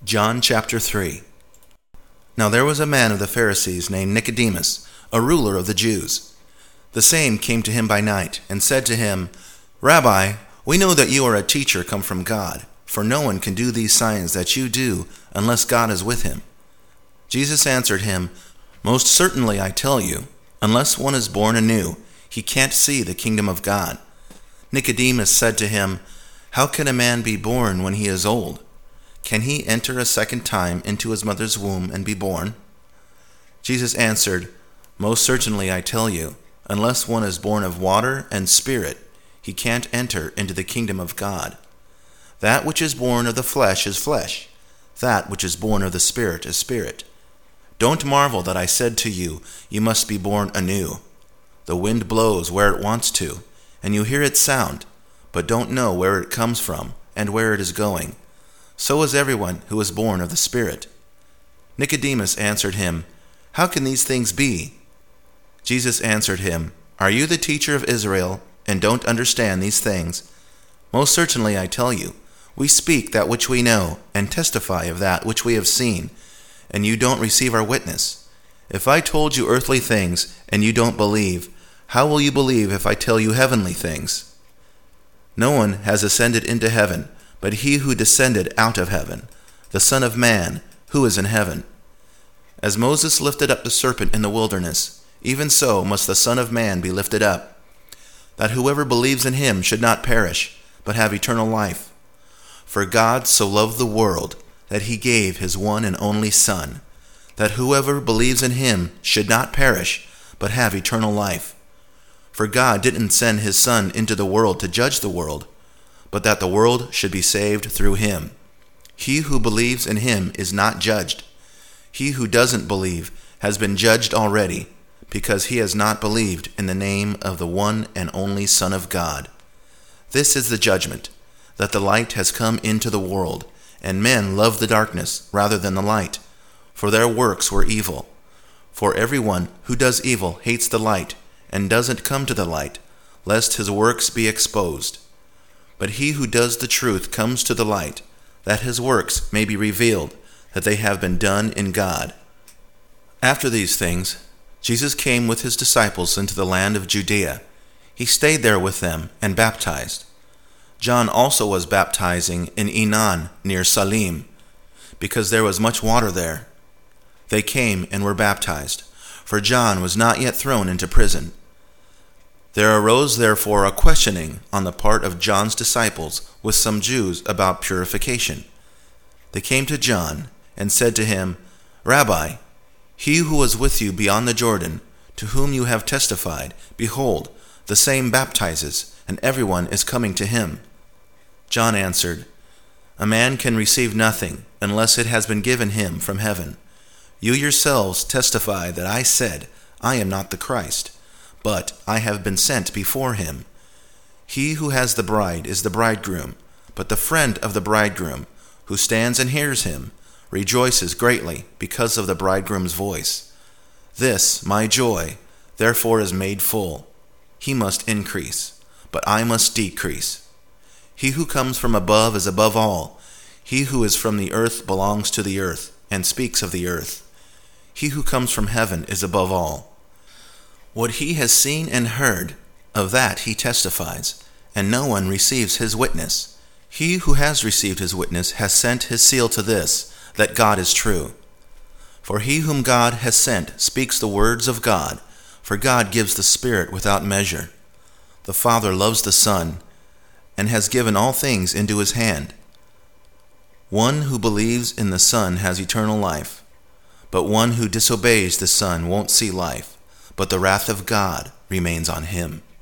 John chapter 3. Now there was a man of the Pharisees named Nicodemus, a ruler of the Jews. The same came to him by night, and said to him, Rabbi, we know that you are a teacher come from God, for no one can do these signs that you do unless God is with him. Jesus answered him, Most certainly I tell you, unless one is born anew, he can't see the kingdom of God. Nicodemus said to him, How can a man be born when he is old? Can he enter a second time into his mother's womb and be born? Jesus answered, Most certainly I tell you, unless one is born of water and spirit, he can't enter into the kingdom of God. That which is born of the flesh is flesh, that which is born of the Spirit is spirit. Don't marvel that I said to you, you must be born anew. The wind blows where it wants to, and you hear its sound, but don't know where it comes from and where it is going. So is everyone who is born of the Spirit. Nicodemus answered him, How can these things be? Jesus answered him, Are you the teacher of Israel, and don't understand these things? Most certainly I tell you, we speak that which we know, and testify of that which we have seen, and you don't receive our witness. If I told you earthly things, and you don't believe, how will you believe if I tell you heavenly things? No one has ascended into heaven, but he who descended out of heaven, the Son of Man, who is in heaven. As Moses lifted up the serpent in the wilderness, even so must the Son of Man be lifted up, that whoever believes in him should not perish, but have eternal life. For God so loved the world, that he gave his one and only Son, that whoever believes in him should not perish, but have eternal life. For God didn't send his Son into the world to judge the world, but that the world should be saved through him. He who believes in him is not judged. He who doesn't believe has been judged already, because he has not believed in the name of the one and only Son of God. This is the judgment, that the light has come into the world, and men love the darkness rather than the light, for their works were evil. For everyone who does evil hates the light, and doesn't come to the light, lest his works be exposed. But he who does the truth comes to the light, that his works may be revealed, that they have been done in God. After these things, Jesus came with his disciples into the land of Judea. He stayed there with them and baptized. John also was baptizing in Enon near Salim, because there was much water there. They came and were baptized, for John was not yet thrown into prison. There arose therefore a questioning on the part of John's disciples with some Jews about purification. They came to John and said to him, Rabbi, he who was with you beyond the Jordan, to whom you have testified, behold, the same baptizes, and everyone is coming to him. John answered, A man can receive nothing unless it has been given him from heaven. You yourselves testify that I said, I am not the Christ, but I have been sent before him. He who has the bride is the bridegroom, but the friend of the bridegroom, who stands and hears him, rejoices greatly because of the bridegroom's voice. This, my joy, therefore is made full. He must increase, but I must decrease. He who comes from above is above all. He who is from the earth belongs to the earth, and speaks of the earth. He who comes from heaven is above all. What he has seen and heard, of that he testifies, and no one receives his witness. He who has received his witness has sent his seal to this, that God is true. For he whom God has sent speaks the words of God, for God gives the Spirit without measure. The Father loves the Son, and has given all things into his hand. One who believes in the Son has eternal life, but one who disobeys the Son won't see life, but the wrath of God remains on him.